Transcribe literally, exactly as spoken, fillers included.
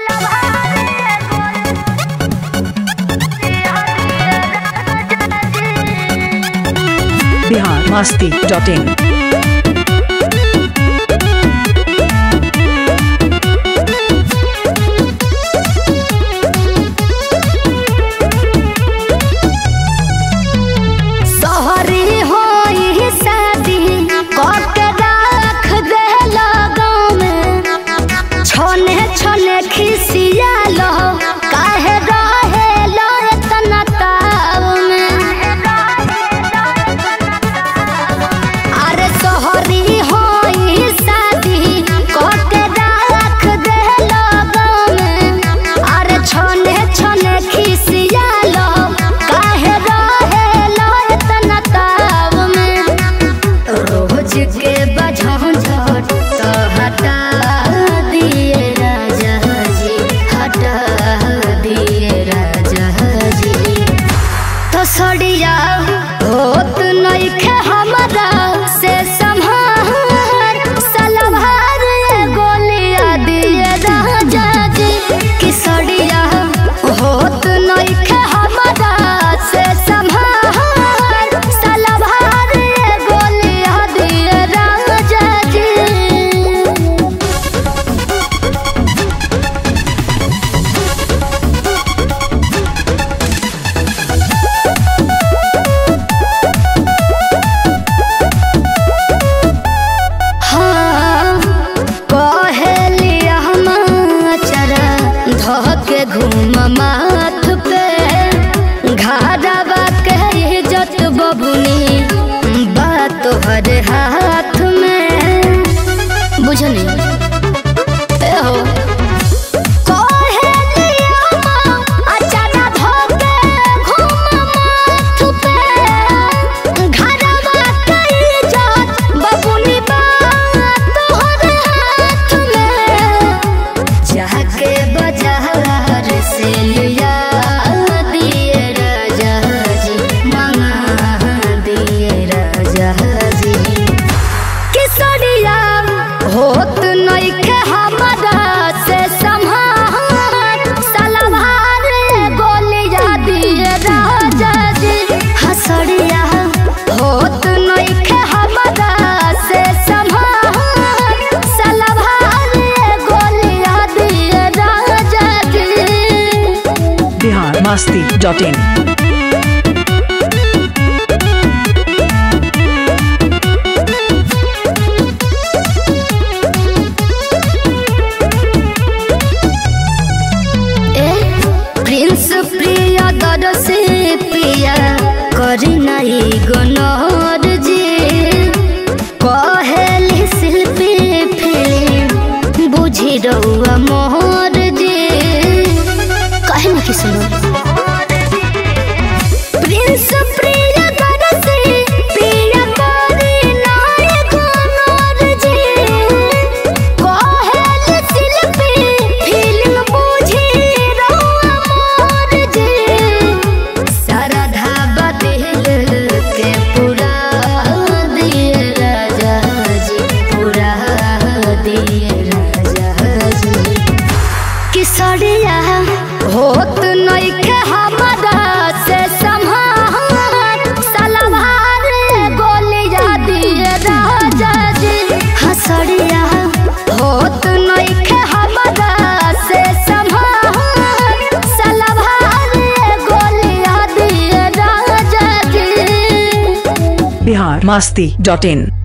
बिहार मस्ती डॉट इन। सड़िया होत नइखे हमरा से संभार सलवार गोलिया दिए राजा जी कि सड़िया होत नइखे हमरा से संभार सलवार गोलिया दिए राजा जी। घूम माथ पे घारावा के जत बबुनी बात तोहर हाथ में बुझनी हो होत नइखे हमरा से संभार सलवार गोलिया दिए राजा जी हसड़िया होत नइखे हमरा से संभार सलवार गोलिया दिए राजा जी। बिहार मस्ती डॉट इन। प्रिया दर से पिया करी नहीं गनौर जी कहली शिल्पी फिल्म बुझी रहुआ मोहर जी कहे ना कि सुनो प्रिंस प्रिया दर से पिया करी नहीं गनौर जी कहली शिल्पी फिल्म बुझी सड़िया होत नइखे हमरा से संभार सलवार गोलिया दिए राजा जी हसड़िया होत नइखे हमरा से संभार सलवार गोलिया दिए राजा जी। बिहार मस्ती डॉट इन।